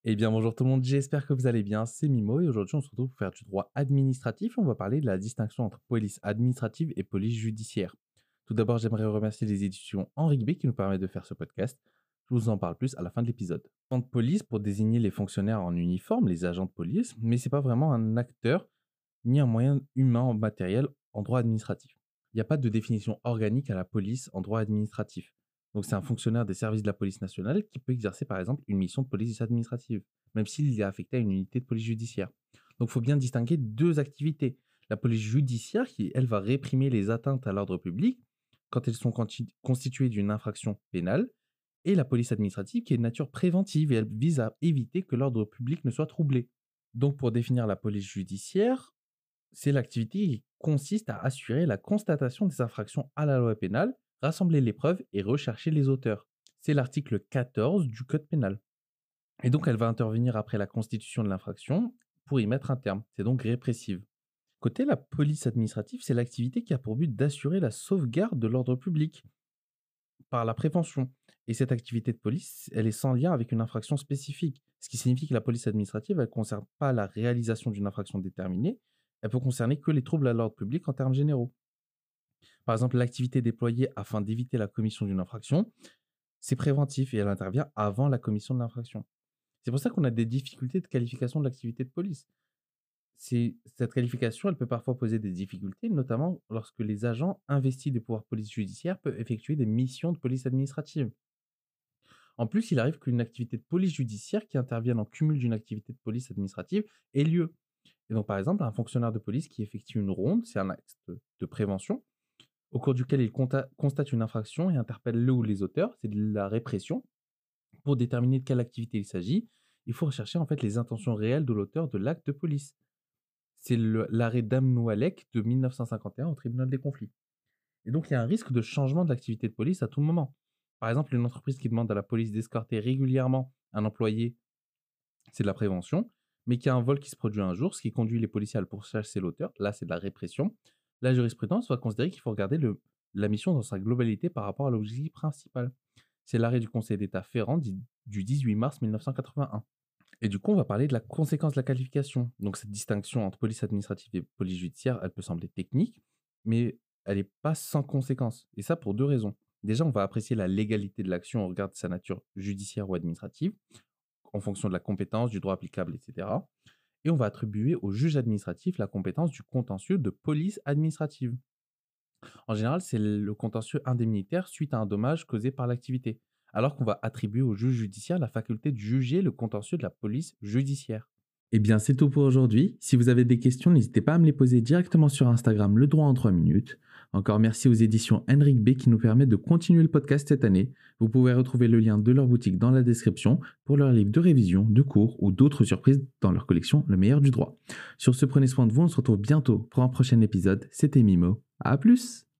Eh bien, bonjour tout le monde, j'espère que vous allez bien. C'est Mimo et aujourd'hui, on se retrouve pour faire du droit administratif. On va parler de la distinction entre police administrative et police judiciaire. Tout d'abord, j'aimerais remercier les éditions Henri B qui nous permettent de faire ce podcast. Je vous en parle plus à la fin de l'épisode. On parle de police pour désigner les fonctionnaires en uniforme, les agents de police, mais c'est pas vraiment un acteur ni un moyen humain en matériel en droit administratif. Il n'y a pas de définition organique à la police en droit administratif. Donc c'est un fonctionnaire des services de la police nationale qui peut exercer par exemple une mission de police administrative, même s'il est affecté à une unité de police judiciaire. Donc il faut bien distinguer deux activités. La police judiciaire qui, elle, va réprimer les atteintes à l'ordre public quand elles sont constituées d'une infraction pénale, et la police administrative qui est de nature préventive et elle vise à éviter que l'ordre public ne soit troublé. Donc pour définir la police judiciaire, c'est l'activité qui consiste à assurer la constatation des infractions à la loi pénale, rassembler les preuves et rechercher les auteurs. C'est l'article 14 du Code pénal. Et donc, elle va intervenir après la constitution de l'infraction pour y mettre un terme. C'est donc répressive. Côté la police administrative, c'est l'activité qui a pour but d'assurer la sauvegarde de l'ordre public par la prévention. Et cette activité de police, elle est sans lien avec une infraction spécifique. Ce qui signifie que la police administrative, elle ne concerne pas la réalisation d'une infraction déterminée, elle peut concerner que les troubles à l'ordre public en termes généraux. Par exemple, l'activité déployée afin d'éviter la commission d'une infraction, c'est préventif et elle intervient avant la commission de l'infraction. C'est pour ça qu'on a des difficultés de qualification de l'activité de police. Cette qualification, elle peut parfois poser des difficultés, notamment lorsque les agents investis des pouvoirs police judiciaire peuvent effectuer des missions de police administrative. En plus, il arrive qu'une activité de police judiciaire qui intervienne en cumul d'une activité de police administrative ait lieu. Et donc, par exemple, un fonctionnaire de police qui effectue une ronde, c'est un acte de prévention, au cours duquel il constate une infraction et interpelle le ou les auteurs, c'est de la répression. Pour déterminer de quelle activité il s'agit, il faut rechercher en fait les intentions réelles de l'auteur de l'acte de police. C'est l'arrêt Damnoualek de 1951 au tribunal des conflits. Et donc, il y a un risque de changement de l'activité de police à tout moment. Par exemple, une entreprise qui demande à la police d'escorter régulièrement un employé, c'est de la prévention, mais qu'il y a un vol qui se produit un jour, ce qui conduit les policiers à le pourchasser l'auteur, là c'est de la répression. La jurisprudence va considérer qu'il faut regarder la mission dans sa globalité par rapport à l'objectif principal. C'est l'arrêt du Conseil d'État Ferrand du 18 mars 1981. Et du coup, on va parler de la conséquence de la qualification. Donc cette distinction entre police administrative et police judiciaire, elle peut sembler technique, mais elle n'est pas sans conséquence. Et ça pour deux raisons. Déjà, on va apprécier la légalité de l'action au regard de sa nature judiciaire ou administrative, en fonction de la compétence, du droit applicable, etc. Et on va attribuer au juge administratif la compétence du contentieux de police administrative. En général, c'est le contentieux indemnitaire suite à un dommage causé par l'activité, alors qu'on va attribuer au juge judiciaire la faculté de juger le contentieux de la police judiciaire. Eh bien, c'est tout pour aujourd'hui. Si vous avez des questions, n'hésitez pas à me les poser directement sur Instagram, le droit en 3 minutes. Encore merci aux éditions Henrik B qui nous permettent de continuer le podcast cette année. Vous pouvez retrouver le lien de leur boutique dans la description pour leurs livres de révision, de cours ou d'autres surprises dans leur collection Le meilleur du droit. Sur ce, prenez soin de vous, on se retrouve bientôt pour un prochain épisode. C'était Mimo. À plus!